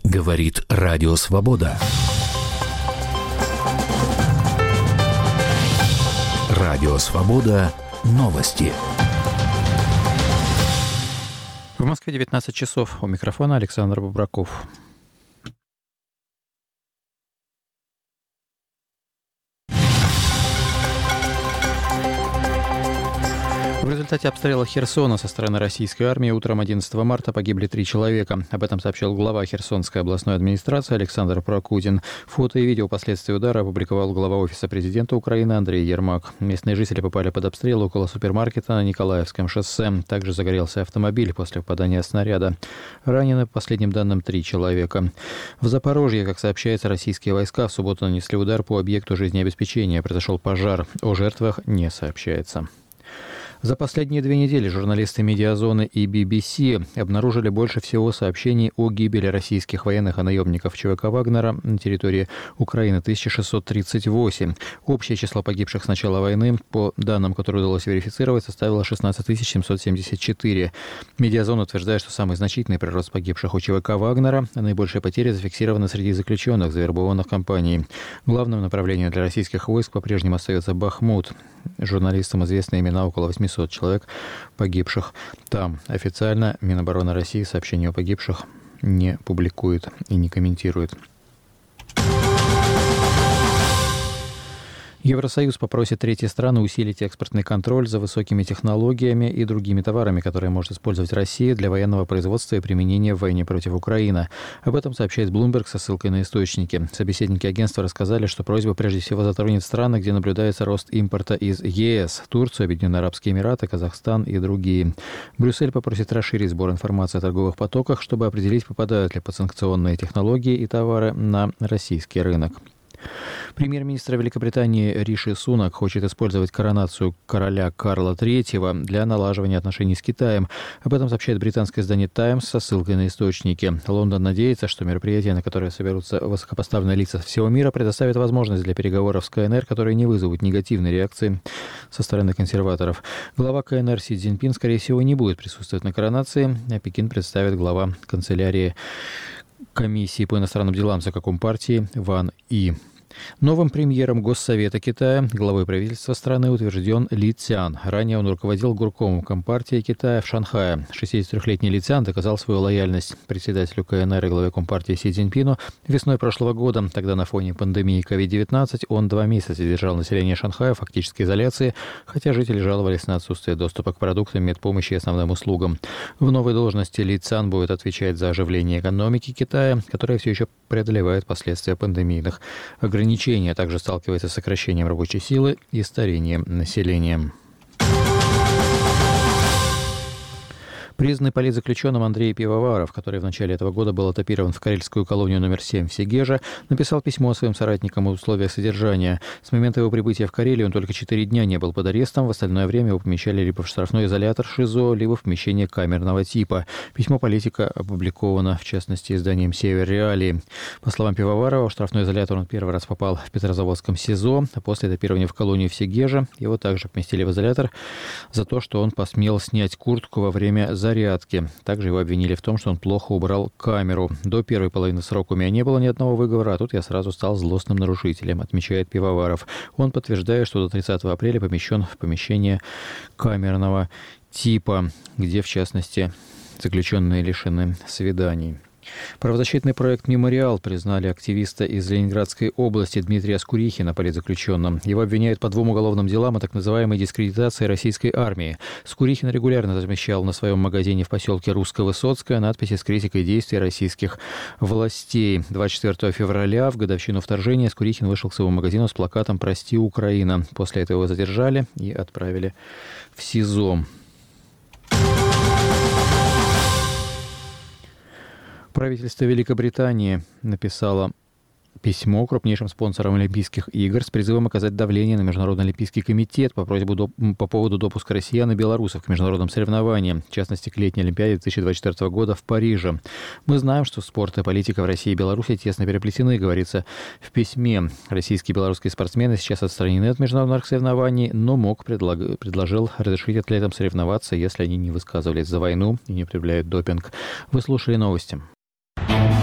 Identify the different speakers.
Speaker 1: Говорит Радио Свобода. Радио Свобода. Новости.
Speaker 2: В Москве 19 часов. У микрофона Александр Бубраков. В результате обстрела Херсона со стороны российской армии утром 11 марта погибли 3 человека. Об этом сообщил глава Херсонской областной администрации Александр Прокудин. Фото и видео последствий удара опубликовал глава Офиса президента Украины Андрей Ермак. Местные жители попали под обстрел около супермаркета на Николаевском шоссе. Также загорелся автомобиль после попадания снаряда. Ранены, по последним данным, 3 человека. В Запорожье, как сообщается, российские войска в субботу нанесли удар по объекту жизнеобеспечения. Произошел пожар. О жертвах не сообщается. За последние 2 недели журналисты «Медиазоны» и BBC обнаружили больше всего сообщений о гибели российских военных и наемников ЧВК «Вагнера» на территории Украины — 1638. Общее число погибших с начала войны, по данным, которые удалось верифицировать, составило 16 774. «Медиазон» утверждает, что самый значительный прирост погибших у ЧВК «Вагнера», а наибольшие потери зафиксированы среди заключенных, завербованных компанией. Главным направлением для российских войск по-прежнему остается Бахмут. Журналистам известны имена около 800 человек, погибших там. Официально Минобороны России сообщения о погибших не публикует и не комментирует. Евросоюз попросит третьи страны усилить экспортный контроль за высокими технологиями и другими товарами, которые может использовать Россия для военного производства и применения в войне против Украины. Об этом сообщает Bloomberg со ссылкой на источники. Собеседники агентства рассказали, что просьба прежде всего затронет страны, где наблюдается рост импорта из ЕС: Турцию, Объединенные Арабские Эмираты, Казахстан и другие. Брюссель попросит расширить сбор информации о торговых потоках, чтобы определить, попадают ли подсанкционные технологии и товары на российский рынок. Премьер-министр Великобритании Риши Сунак хочет использовать коронацию короля Карла III для налаживания отношений с Китаем. Об этом сообщает британское издание «Таймс» со ссылкой на источники. Лондон надеется, что мероприятие, на которое соберутся высокопоставленные лица всего мира, предоставит возможность для переговоров с КНР, которые не вызовут негативной реакции со стороны консерваторов. Глава КНР Си Цзиньпин, скорее всего, не будет присутствовать на коронации, а Пекин представит глава канцелярии комиссии по иностранным делам за Компартии Ван И. Новым премьером Госсовета Китая, главой правительства страны, утвержден Ли Цян. Ранее он руководил горкомом Компартии Китая в Шанхае. 63-летний Ли Цян доказал свою лояльность председателю КНР и главе Компартии Си Цзиньпину весной прошлого года. Тогда на фоне пандемии COVID-19 он 2 месяца держал население Шанхая в фактической изоляции, хотя жители жаловались на отсутствие доступа к продуктам, медпомощи и основным услугам. В новой должности Ли Цян будет отвечать за оживление экономики Китая, которая все еще преодолевает последствия пандемийных ограничений, а также сталкивается с сокращением рабочей силы и старением населения. Признанный политзаключенным Андрей Пивоваров, который в начале этого года был этапирован в карельскую колонию номер 7 в Сегеже, написал письмо своим соратникам о условиях содержания. С момента его прибытия в Карелию он только 4 дня не был под арестом. В остальное время его помещали либо в штрафной изолятор ШИЗО, либо в помещение камерного типа. Письмо политика опубликовано, в частности, изданием «Север Реалии». По словам Пивоварова, в штрафной изолятор он первый раз попал в Петрозаводском СИЗО, а после этапирования в колонию в Сегеже его также поместили в изолятор за то, что он посмел снять куртку во время зарядки. Также его обвинили в том, что он плохо убрал камеру. До первой половины срока у меня не было ни одного выговора, а тут я сразу стал злостным нарушителем, отмечает Пивоваров. Он подтверждает, что до 30 апреля помещен в помещение камерного типа, где, в частности, заключенные лишены свиданий. Правозащитный проект «Мемориал» признали активиста из Ленинградской области Дмитрия Скурихина политзаключенным. Его обвиняют по 2 уголовным делам о так называемой дискредитации российской армии. Скурихин регулярно размещал на своем магазине в поселке Русско-Высоцкое надписи с критикой действий российских властей. 24 февраля, в годовщину вторжения, Скурихин вышел к своему магазину с плакатом «Прости, Украина». После этого его задержали и отправили в СИЗО. Правительство Великобритании написало письмо крупнейшим спонсорам Олимпийских игр с призывом оказать давление на Международный олимпийский комитет по поводу допуска россиян и белорусов к международным соревнованиям, в частности, к летней Олимпиаде 2024 года в Париже. Мы знаем, что спорт и политика в России и Беларуси тесно переплетены, говорится в письме. Российские и белорусские спортсмены сейчас отстранены от международных соревнований, но МОК предложил разрешить атлетам соревноваться, если они не высказывались за войну и не употребляют допинг. Вы слушали новости.